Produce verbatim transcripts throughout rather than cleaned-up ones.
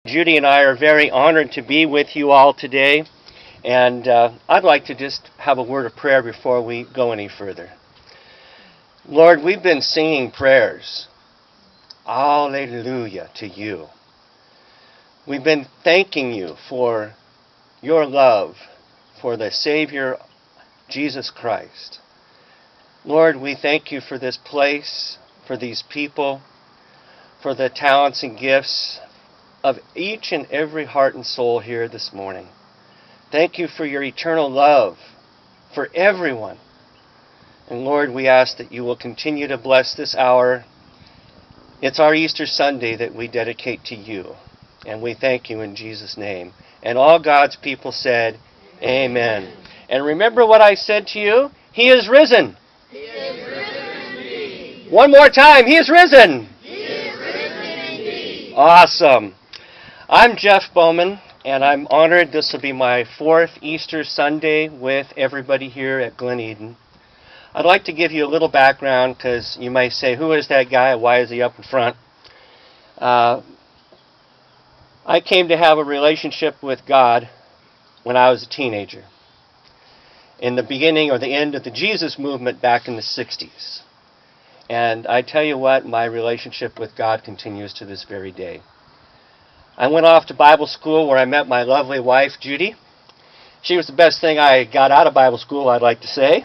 Judy and I are very honored to be with you all today, and uh, I'd like to just have a word of prayer before we go any further. Lord, we've been singing prayers. Alleluia to you. We've been thanking you for your love, for the Savior, Jesus Christ. Lord, we thank you for this place, for these people, for the talents and gifts of each and every heart and soul here this morning. Thank you for your eternal love for everyone. And Lord, we ask that you will continue to bless this hour. It's our Easter Sunday that we dedicate to you. And we thank you in Jesus' name. And all God's people said, Amen. And remember what I said to you? He is risen. He is risen indeed. One more time. He is risen. He is risen indeed. Awesome. I'm Jeff Bowman, and I'm honored. This will be my fourth Easter Sunday with everybody here at Glen Eden. I'd like to give you a little background because you might say, who is that guy? Why is he up in front? Uh, I came to have a relationship with God when I was a teenager, in the beginning or the end of the Jesus movement back in the sixties. And I tell you what, my relationship with God continues to this very day. I went off to Bible school where I met my lovely wife, Judy. She was the best thing I got out of Bible school, I'd like to say,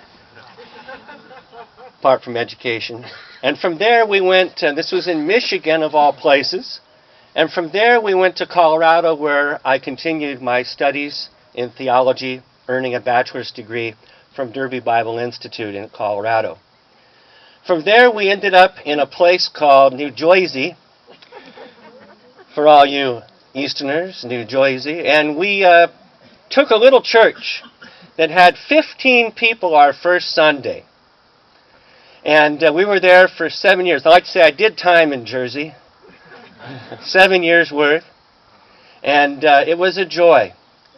apart from education. And from there we went, and this was in Michigan of all places, and from there we went to Colorado where I continued my studies in theology, earning a bachelor's degree from Derby Bible Institute in Colorado. From there we ended up in a place called New Jersey, for all you Easterners, New Jersey, and we uh, took a little church that had fifteen people our first Sunday. And uh, we were there for seven years. I like to say I did time in Jersey, seven years worth, and uh, it was a joy.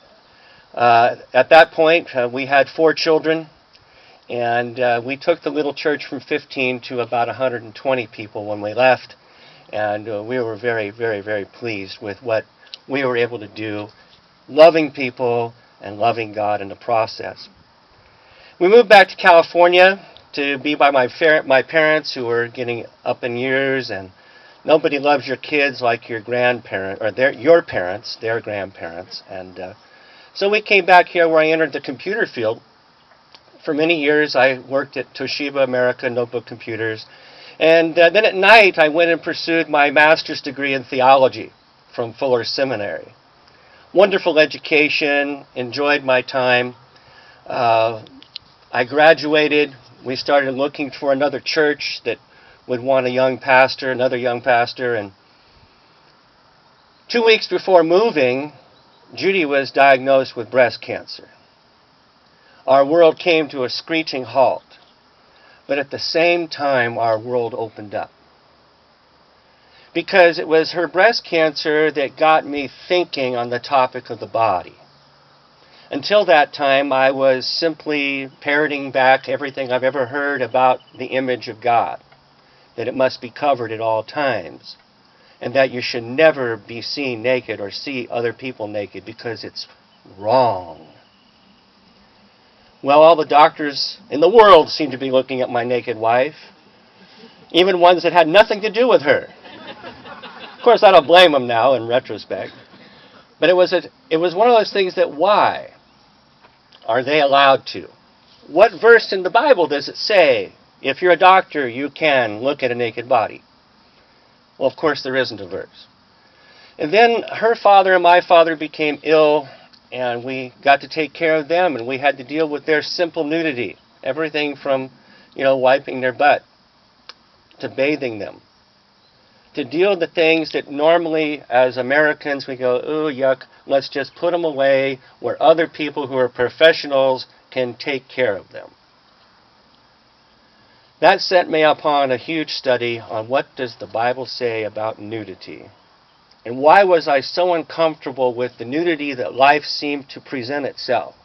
Uh, at that point, uh, we had four children, and uh, we took the little church from fifteen to about one hundred twenty people when we left. And uh, we were very, very, very pleased with what we were able to do, loving people and loving God in the process. We moved back to California to be by my, fer- my parents who were getting up in years, and nobody loves your kids like your grandparent, or their, your parents, their grandparents. And uh, so we came back here where I entered the computer field. For many years I worked at Toshiba America Notebook Computers. And uh, then at night, I went and pursued my master's degree in theology from Fuller Seminary. Wonderful education, enjoyed my time. Uh, I graduated. We started looking for another church that would want a young pastor, another young pastor. And two weeks before moving, Judy was diagnosed with breast cancer. Our world came to a screeching halt. But at the same time, our world opened up. Because it was her breast cancer that got me thinking on the topic of the body. Until that time, I was simply parroting back everything I've ever heard about the image of God. That it must be covered at all times. And that you should never be seen naked or see other people naked because it's wrong. Well, all the doctors in the world seemed to be looking at my naked wife, even ones that had nothing to do with her. Of course, I don't blame them now in retrospect. But it was a, it was one of those things that why are they allowed to? What verse in the Bible does it say, if you're a doctor, you can look at a naked body? Well, of course, there isn't a verse. And then her father and my father became ill, and we got to take care of them, and we had to deal with their simple nudity. Everything from, you know, wiping their butt to bathing them. To deal with the things that normally, as Americans, we go, ooh, yuck, let's just put them away where other people who are professionals can take care of them. That set me upon a huge study on what does the Bible say about nudity. And why was I so uncomfortable with the nudity that life seemed to present itself?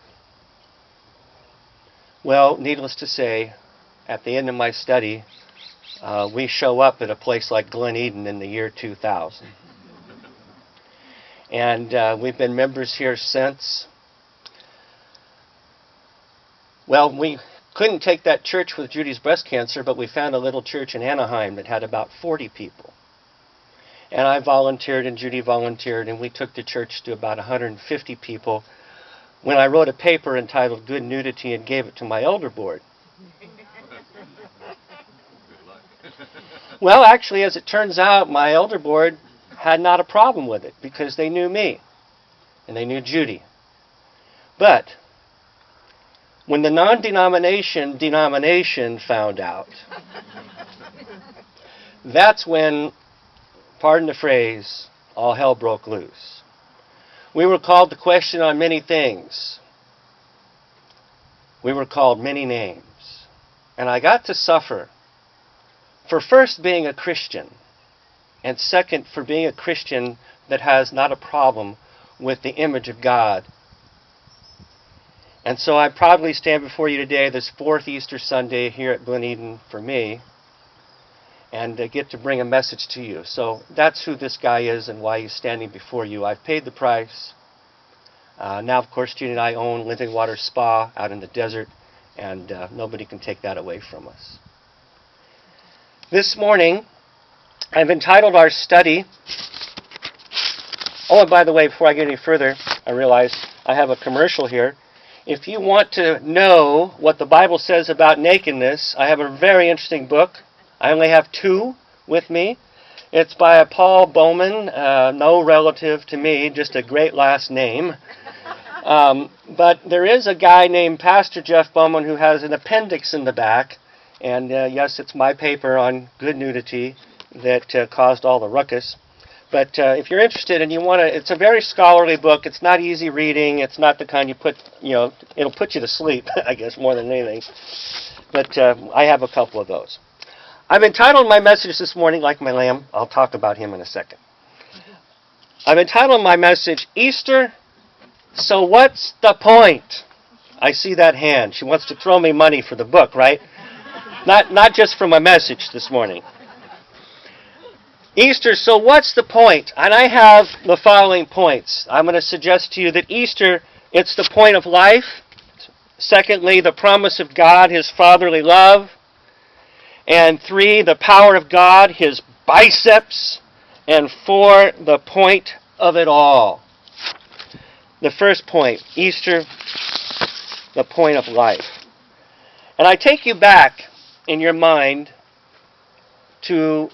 Well, needless to say, at the end of my study, uh, we show up at a place like Glen Eden in the year two thousand. And uh, we've been members here since. Well, we couldn't take that church with Judy's breast cancer, but we found a little church in Anaheim that had about forty people. And I volunteered and Judy volunteered, and we took the church to about one hundred fifty people when I wrote a paper entitled Good Nudity and gave it to my elder board. Well, actually, as it turns out, my elder board had not a problem with it because they knew me and they knew Judy. But when the non-denomination denomination found out, that's when, pardon the phrase, all hell broke loose. We were called to question on many things. We were called many names. And I got to suffer for first being a Christian, and second for being a Christian that has not a problem with the image of God. And so I proudly stand before you today, this fourth Easter Sunday here at Glen Eden for me, and uh, get to bring a message to you. So that's who this guy is and why he's standing before you. I've paid the price. Uh, now, of course, Judy and I own Living Water Spa out in the desert, and uh, nobody can take that away from us. This morning, I've entitled our study... Oh, and by the way, before I get any further, I realize I have a commercial here. If you want to know what the Bible says about nakedness, I have a very interesting book. I only have two with me. It's by a Paul Bowman, uh, no relative to me, just a great last name. Um, but there is a guy named Pastor Jeff Bowman who has an appendix in the back. And uh, yes, it's my paper on good nudity that uh, caused all the ruckus. But uh, if you're interested and you want to, it's a very scholarly book. It's not easy reading. It's not the kind you put, you know, it'll put you to sleep, I guess, more than anything. But uh, I have a couple of those. I've entitled my message this morning, like my lamb. I'll talk about him in a second. I've entitled my message, Easter, So What's the Point? I see that hand. She wants to throw me money for the book, right? Not, not just for my message this morning. Easter, so what's the point? And I have the following points. I'm going to suggest to you that Easter, it's the point of life. Secondly, the promise of God, His fatherly love. And three, the power of God, His biceps. And four, the point of it all. The first point, Easter, the point of life. And I take you back in your mind to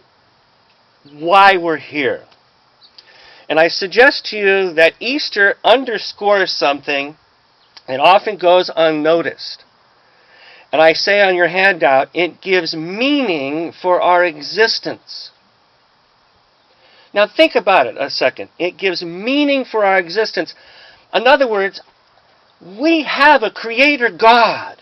why we're here. And I suggest to you that Easter underscores something that often goes unnoticed. And I say on your handout, it gives meaning for our existence. Now think about it a second. It gives meaning for our existence. In other words, we have a Creator God.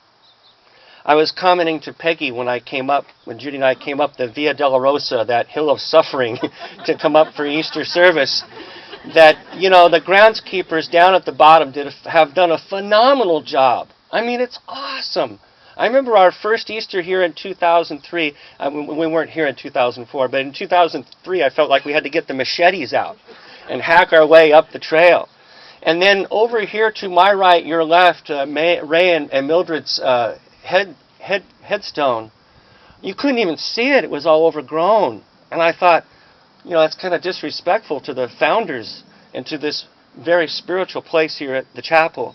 I was commenting to Peggy when I came up, when Judy and I came up the Via Dolorosa, that hill of suffering, to come up for Easter service, that, you know, the groundskeepers down at the bottom did a, have done a phenomenal job. I mean, it's awesome. I remember our first Easter here in two thousand three. Uh, we, we weren't here in two thousand four, but in two thousand three I felt like we had to get the machetes out and hack our way up the trail. And then over here to my right, your left, uh, May, Ray and, and Mildred's uh, head, head headstone, you couldn't even see it. It was all overgrown. And I thought, you know, that's kind of disrespectful to the founders and to this very spiritual place here at the chapel.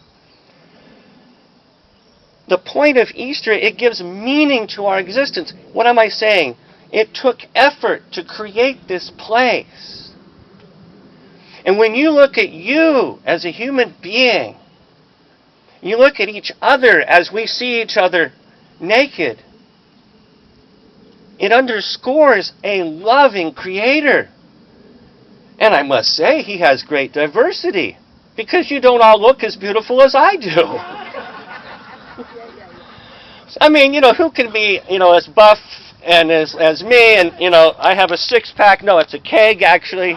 The point of Easter, it gives meaning to our existence. What am I saying? It took effort to create this place. And when you look at you as a human being, you look at each other as we see each other naked, it underscores a loving Creator. And I must say, He has great diversity, because you don't all look as beautiful as I do. I mean, you know, who can be, you know, as buff and as, as me, and, you know, I have a six-pack. No, it's a keg, actually.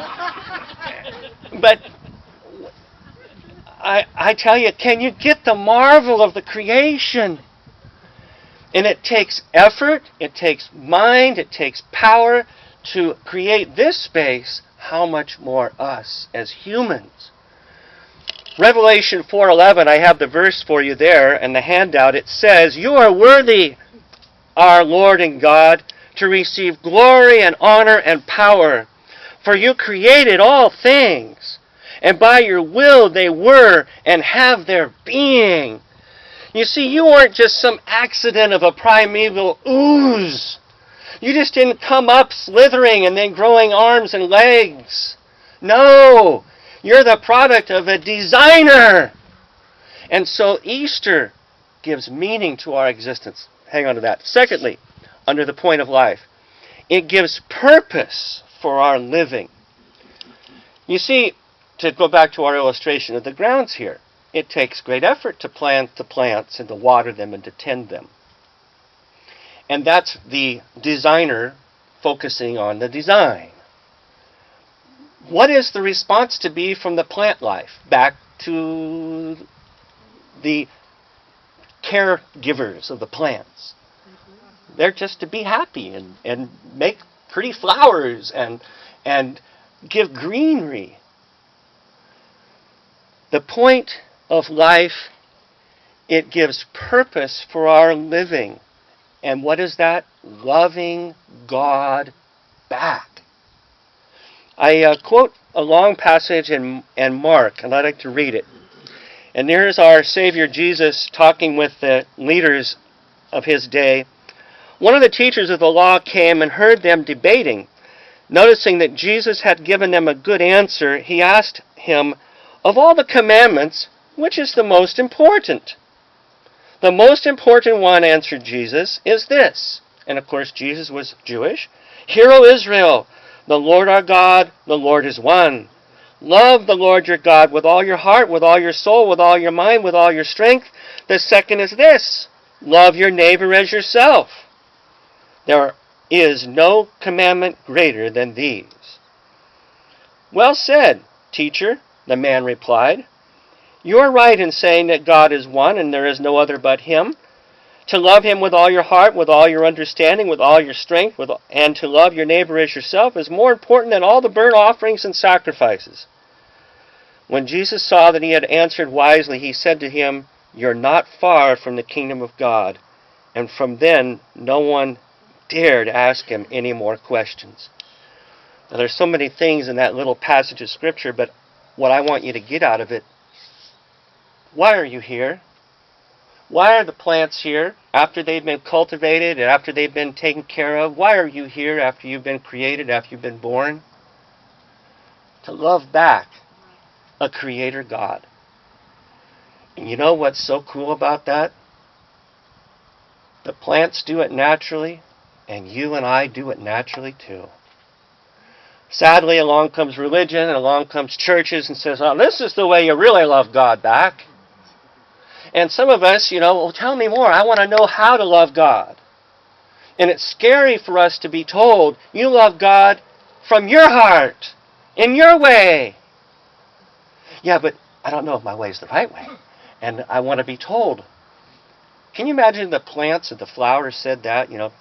But I, I tell you, can you get the marvel of the creation? And it takes effort, it takes mind, it takes power to create this space how much more us as humans? Revelation four eleven, I have the verse for you there and the handout. It says, "You are worthy, our Lord and God, to receive glory and honor and power. For you created all things, and by your will they were and have their being." You see, you weren't just some accident of a primeval ooze. You just didn't come up slithering and then growing arms and legs. No, you're the product of a designer. And so Easter gives meaning to our existence. Hang on to that. Secondly, under the point of life, it gives purpose for our living. You see, to go back to our illustration of the grounds here, it takes great effort to plant the plants and to water them and to tend them. And that's the designer focusing on the design. What is the response to be from the plant life back to the caregivers of the plants? They're just to be happy and, and make pretty flowers and, and give greenery. The point of life, it gives purpose for our living. And what is that? Loving God back. I uh, quote a long passage in, in Mark, and I'd like to read it. And here's our Savior Jesus talking with the leaders of his day. One of the teachers of the law came and heard them debating. Noticing that Jesus had given them a good answer, he asked him, "Of all the commandments, which is the most important?" "The most important one," answered Jesus, "is this." And of course, Jesus was Jewish. "Hear, O Israel, the Lord our God, the Lord is one. Love the Lord your God with all your heart, with all your soul, with all your mind, with all your strength. The second is this: love your neighbor as yourself. There is no commandment greater than these." "Well said, teacher," the man replied. "You are right in saying that God is one and there is no other but him. To love him with all your heart, with all your understanding, with all your strength, with, and to love your neighbor as yourself is more important than all the burnt offerings and sacrifices." When Jesus saw that he had answered wisely, he said to him, "You're not far from the kingdom of God." And from then, no one dared ask him any more questions. Now, there's so many things in that little passage of Scripture, but what I want you to get out of it, why are you here? Why are the plants here after they've been cultivated and after they've been taken care of? Why are you here after you've been created, after you've been born? To love back a Creator God. And you know what's so cool about that? The plants do it naturally, and you and I do it naturally too. Sadly, along comes religion, and along comes churches and says, "Oh, this is the way you really love God back." And some of us, you know, well, tell me more. I want to know how to love God. And it's scary for us to be told, you love God from your heart, in your way. Yeah, but I don't know if my way is the right way. And I want to be told. Can you imagine the plants and the flowers said that, you know?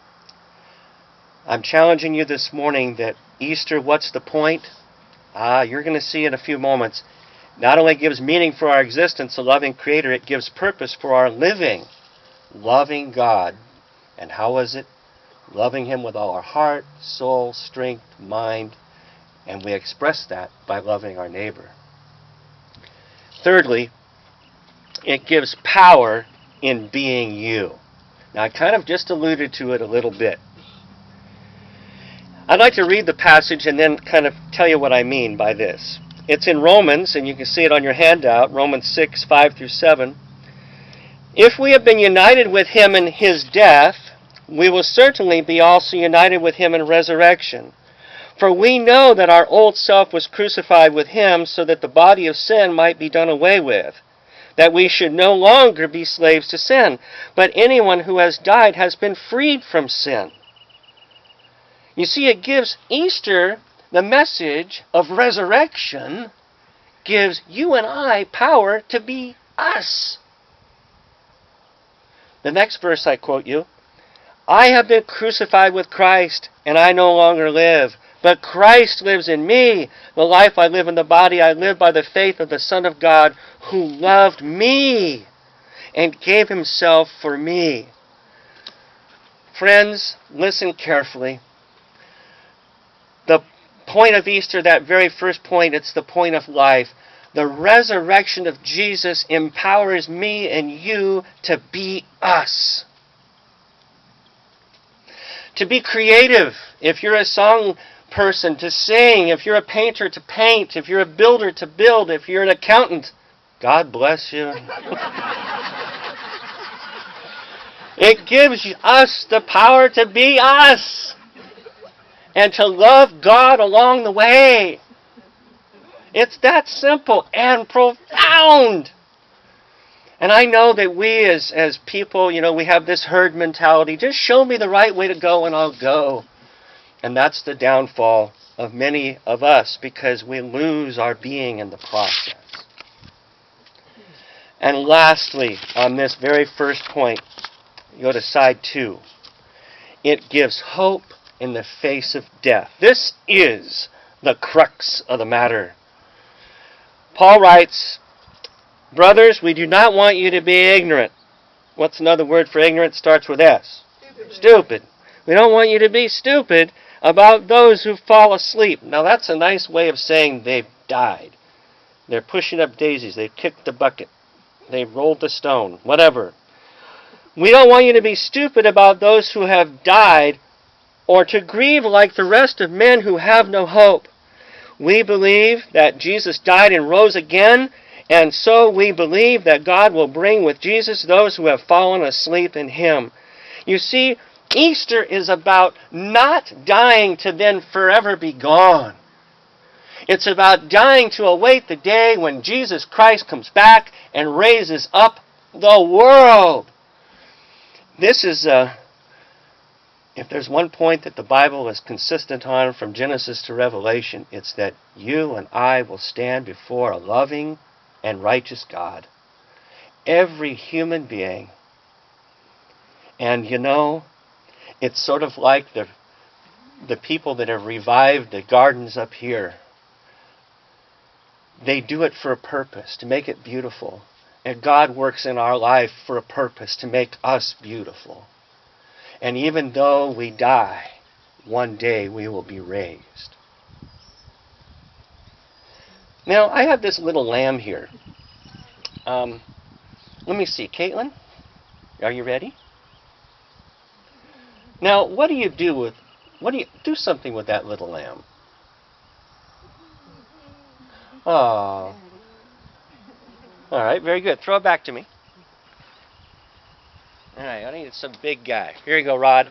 I'm challenging you this morning that Easter, what's the point? Ah, you're going to see in a few moments. Not only gives meaning for our existence, a loving Creator, it gives purpose for our living. Loving God. And how is it? Loving Him with all our heart, soul, strength, mind. And we express that by loving our neighbor. Thirdly, it gives power in being you. Now, I kind of just alluded to it a little bit. I'd like to read the passage and then kind of tell you what I mean by this. It's in Romans, and you can see it on your handout, Romans six, five through seven. "If we have been united with Him in His death, we will certainly be also united with Him in resurrection. For we know that our old self was crucified with Him so that the body of sin might be done away with, that we should no longer be slaves to sin. But anyone who has died has been freed from sin." You see, it gives Easter, the message of resurrection, gives you and I power to be us. The next verse I quote you, "I have been crucified with Christ, and I no longer live, But Christ lives in me. The life I live in the body, I live by the faith of the Son of God who loved me and gave himself for me. Friends, listen carefully. The point of Easter, that very first point, it's the point of life. The resurrection of Jesus empowers me and you to be us. To be creative. If you're a song person, to sing. If you're a painter, to paint. If you're a builder, to build. If you're an accountant, God bless you. It gives us the power to be us and to love God along the way. It's that simple and profound. And I know that we as, as people, you know, we have this herd mentality. Just show me the right way to go and I'll go. And that's the downfall of many of us because we lose our being in the process. And lastly, on this very first point, you go to side two. It gives hope in the face of death. This is the crux of the matter. Paul writes, brothers, we do not want you to be ignorant. What's another word for ignorant? Starts with S. Stupid. Stupid. We don't want you to be stupid about those who fall asleep. Now that's a nice way of saying they've died. They're pushing up daisies. They've kicked the bucket. They've rolled the stone. Whatever. We don't want you to be stupid about those who have died or to grieve like the rest of men who have no hope. We believe that Jesus died and rose again, and so we believe that God will bring with Jesus those who have fallen asleep in him. You see, Easter is about not dying to then forever be gone. It's about dying to await the day when Jesus Christ comes back and raises up the world. This is, uh, if there's one point that the Bible is consistent on from Genesis to Revelation, it's that you and I will stand before a loving and righteous God. Every human being. And you know, it's sort of like the, the people that have revived the gardens up here. They do it for a purpose, to make it beautiful. And God works in our life for a purpose, to make us beautiful. And even though we die, one day we will be raised. Now, I have this little lamb here. Um, let me see. Caitlin, are you ready? Now, what do you do with, what do you, do something with that little lamb. Oh. All right, very good. Throw it back to me. All right, I need some big guy. Here you go, Rod.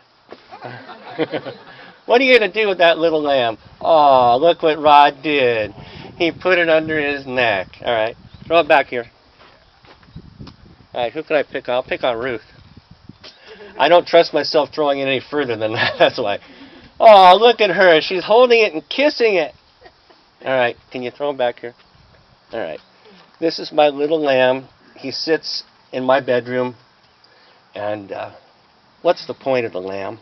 What are you going to do with that little lamb? Oh, look what Rod did. He put it under his neck. All right, throw it back here. All right, who can I pick on? I'll pick on Ruth. I don't trust myself throwing it any further than that. That's why. Oh, look at her. She's holding it and kissing it. All right, can you throw him back here? All right. This is my little lamb. He sits in my bedroom. And uh, what's the point of the lamb?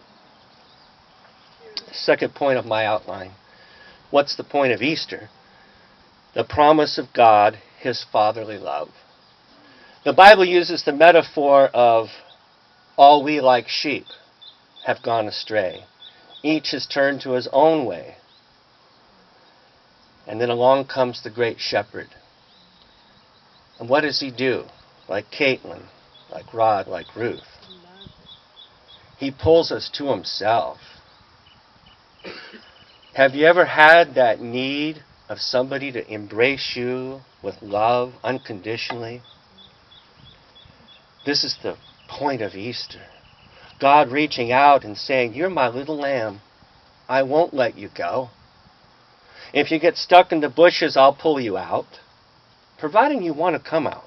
Second point of my outline. What's the point of Easter? The promise of God, his fatherly love. The Bible uses the metaphor of all we like sheep have gone astray. Each has turned to his own way. And then along comes the great shepherd. And what does he do? Like Caitlin, like Rod, like Ruth. He pulls us to himself. Have you ever had that need of somebody to embrace you with love unconditionally? This is the point of Easter. God reaching out and saying, you're my little lamb. I won't let you go. If you get stuck in the bushes, I'll pull you out, providing you want to come out.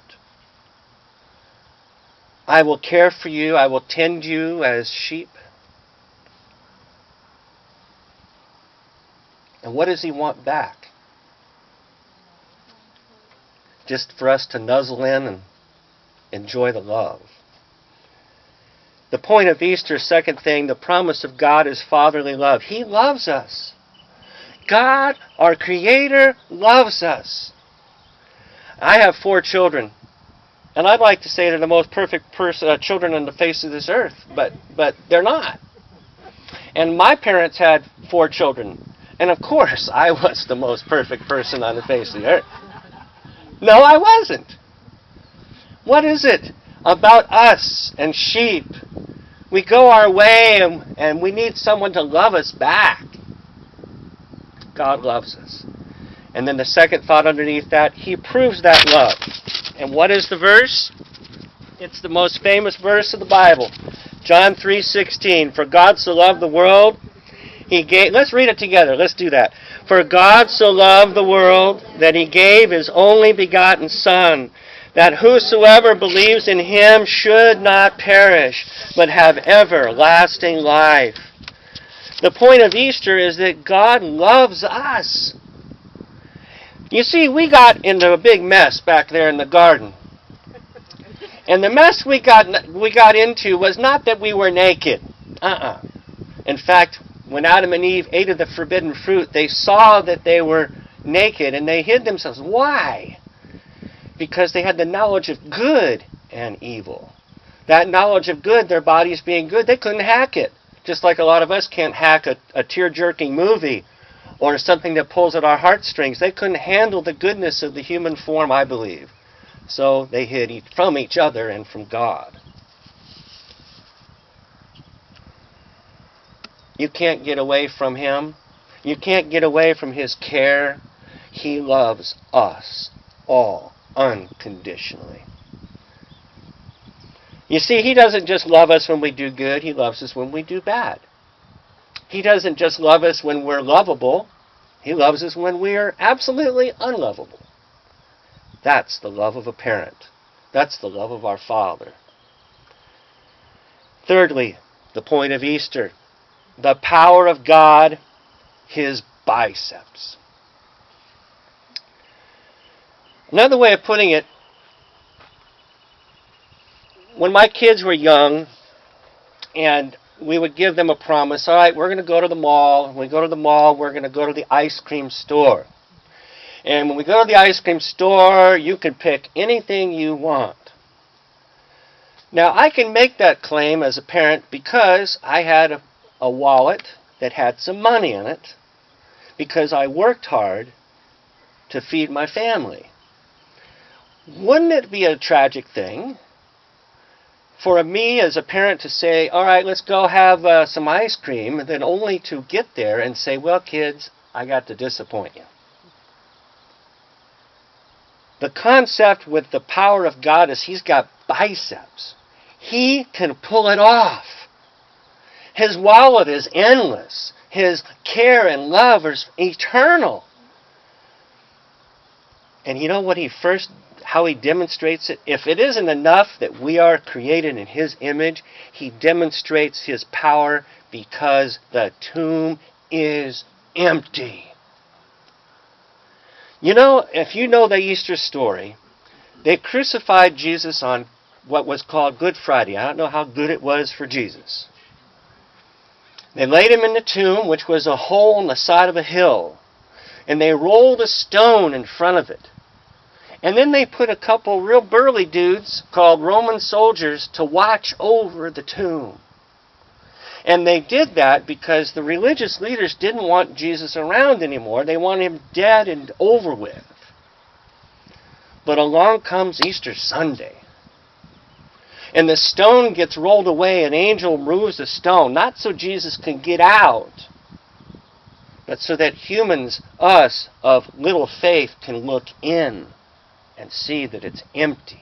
I will care for you. I will tend you as sheep. And what does he want back? Just for us to nuzzle in and enjoy the love. The point of Easter, second thing, the promise of God is fatherly love. He loves us. God, our Creator, loves us. I have four children, and I'd like to say they're the most perfect person, uh, children on the face of this earth, but but they're not. And my parents had four children, and of course I was the most perfect person on the face of the earth. No, I wasn't. What is it about us and sheep? We go our way, and, and we need someone to love us back. God loves us. And then the second thought underneath that, He proves that love. And what is the verse? It's the most famous verse of the Bible. John three sixteen. For God so loved the world, He gave... Let's read it together. Let's do that. For God so loved the world that He gave His only begotten Son, that whosoever believes in Him should not perish, but have everlasting life. The point of Easter is that God loves us. You see, we got into a big mess back there in the garden. And the mess we got we got into was not that we were naked. Uh-uh. In fact, when Adam and Eve ate of the forbidden fruit, they saw that they were naked and they hid themselves. Why? Because they had the knowledge of good and evil. That knowledge of good, their bodies being good, they couldn't hack it. Just like a lot of us can't hack a, a tear-jerking movie or something that pulls at our heartstrings. They couldn't handle the goodness of the human form, I believe. So they hid from each other and from God. You can't get away from Him. You can't get away from His care. He loves us all unconditionally. You see, He doesn't just love us when we do good. He loves us when we do bad. He doesn't just love us when we're lovable. He loves us when we are absolutely unlovable. That's the love of a parent. That's the love of our Father. Thirdly, the point of Easter. The power of God, His biceps. Another way of putting it, when my kids were young, and we would give them a promise, all right, we're going to go to the mall. When we go to the mall, we're going to go to the ice cream store. And when we go to the ice cream store, you can pick anything you want. Now, I can make that claim as a parent because I had a, a wallet that had some money in it, because I worked hard to feed my family. Wouldn't it be a tragic thing for me as a parent to say, all right, let's go have uh, some ice cream, and then only to get there and say, well, kids, I got to disappoint you. The concept with the power of God is He's got biceps. He can pull it off. His wallet is endless. His care and love are eternal. And you know what He first, how He demonstrates it? If it isn't enough that we are created in His image, He demonstrates His power because the tomb is empty. You know, if you know the Easter story, they crucified Jesus on what was called Good Friday. I don't know how good it was for Jesus. They laid Him in the tomb, which was a hole in the side of a hill, and they rolled a stone in front of it. And then they put a couple real burly dudes called Roman soldiers to watch over the tomb. And they did that because the religious leaders didn't want Jesus around anymore. They wanted Him dead and over with. But along comes Easter Sunday. And the stone gets rolled away. An angel moves the stone, not so Jesus can get out, but so that humans, us, of little faith, can look in and see that it's empty.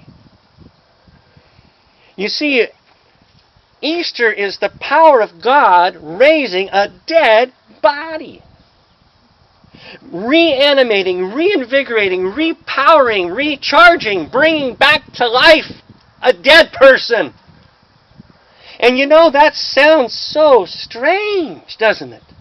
You see, Easter is the power of God raising a dead body. Reanimating, reinvigorating, repowering, recharging, bringing back to life a dead person. And you know, that sounds so strange, doesn't it?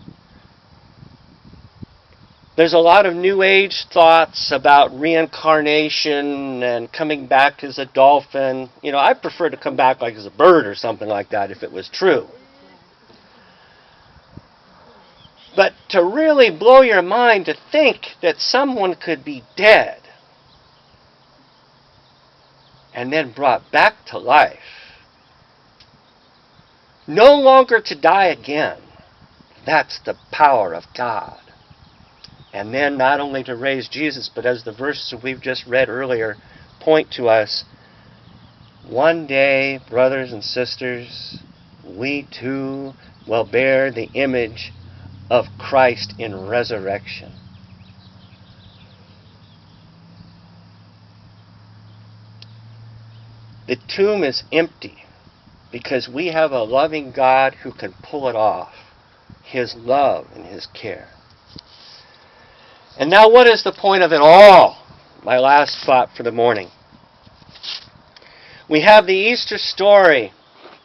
There's a lot of New Age thoughts about reincarnation and coming back as a dolphin. You know, I prefer to come back like as a bird or something like that if it was true. But to really blow your mind to think that someone could be dead and then brought back to life, no longer to die again, that's the power of God. And then not only to raise Jesus, but as the verses we've just read earlier point to us, one day, brothers and sisters, we too will bear the image of Christ in resurrection. The tomb is empty because we have a loving God who can pull it off. His love and His care. And now what is the point of it all? My last thought for the morning. We have the Easter story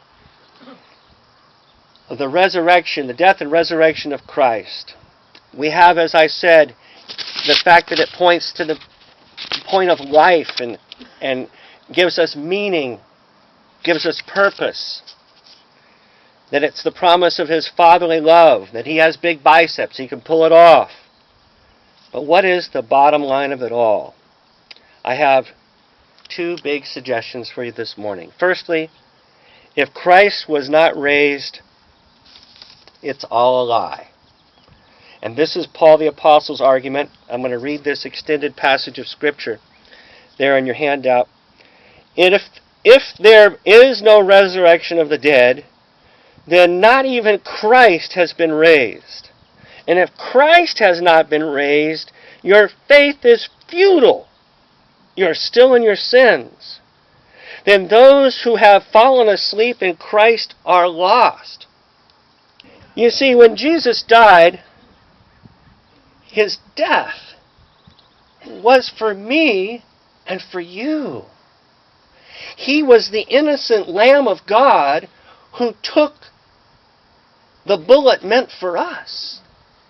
of the resurrection, the death and resurrection of Christ. We have, as I said, the fact that it points to the point of life and, and gives us meaning, gives us purpose. That it's the promise of His fatherly love, that He has big biceps, He can pull it off. But what is the bottom line of it all? I have two big suggestions for you this morning. Firstly, if Christ was not raised, it's all a lie. And this is Paul the Apostle's argument. I'm going to read this extended passage of Scripture there in your handout. If, if there is no resurrection of the dead, then not even Christ has been raised. And if Christ has not been raised, your faith is futile. You're still in your sins. Then those who have fallen asleep in Christ are lost. You see, when Jesus died, His death was for me and for you. He was the innocent Lamb of God who took the bullet meant for us.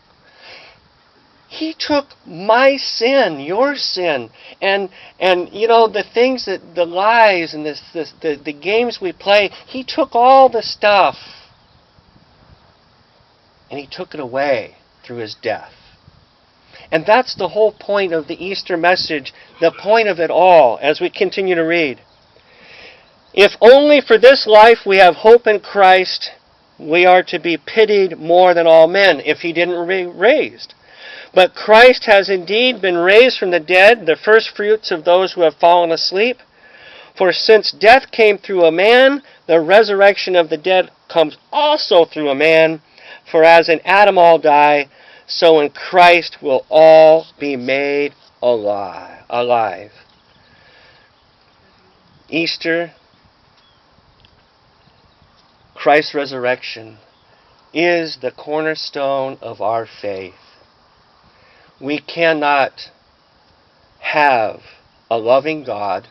He took my sin, your sin, and and you know the things that the lies and this, this the, the games we play. He took all the stuff and He took it away through His death. And that's the whole point of the Easter message, the point of it all, as we continue to read. If only for this life we have hope in Christ, we are to be pitied more than all men if He didn't be raised. But Christ has indeed been raised from the dead, the first fruits of those who have fallen asleep. For since death came through a man, the resurrection of the dead comes also through a man. For as in Adam all die, so in Christ will all be made alive. alive. Easter, Christ's resurrection, is the cornerstone of our faith. We cannot have a loving God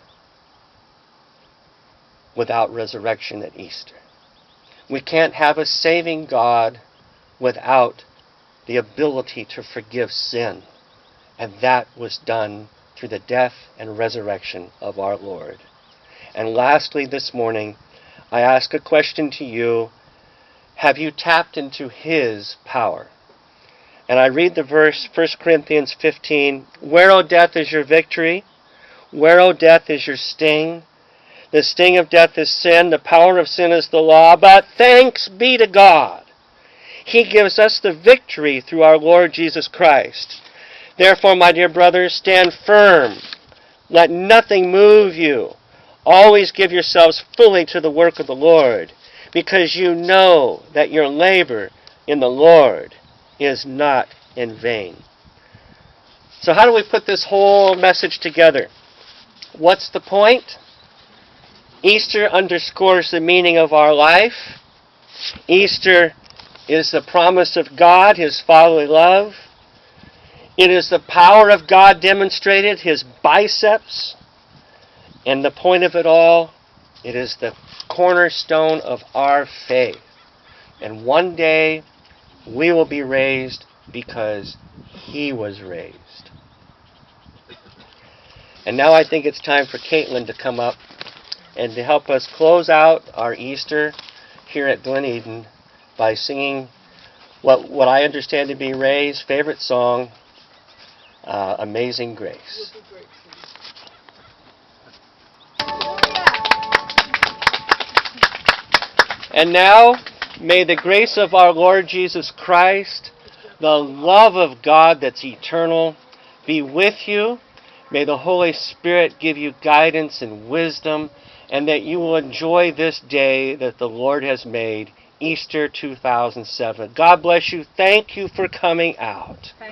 without resurrection at Easter. We can't have a saving God without the ability to forgive sin. And that was done through the death and resurrection of our Lord. And lastly this morning, I ask a question to you. Have you tapped into His power? And I read the verse, First Corinthians fifteen. Where, O death, is your victory? Where, O death, is your sting? The sting of death is sin. The power of sin is the law. But thanks be to God. He gives us the victory through our Lord Jesus Christ. Therefore, my dear brothers, stand firm. Let nothing move you. Always give yourselves fully to the work of the Lord, because you know that your labor in the Lord is not in vain. So how do we put this whole message together? What's the point? Easter underscores the meaning of our life. Easter is the promise of God, His fatherly love. It is the power of God demonstrated, His biceps. And the point of it all, it is the cornerstone of our faith. And one day, we will be raised because He was raised. And now I think it's time for Caitlin to come up and to help us close out our Easter here at Glen Eden by singing what, what I understand to be Ray's favorite song, uh, Amazing Grace. And now, may the grace of our Lord Jesus Christ, the love of God that's eternal, be with you. May the Holy Spirit give you guidance and wisdom, and that you will enjoy this day that the Lord has made, Easter two thousand seven. God bless you. Thank you for coming out.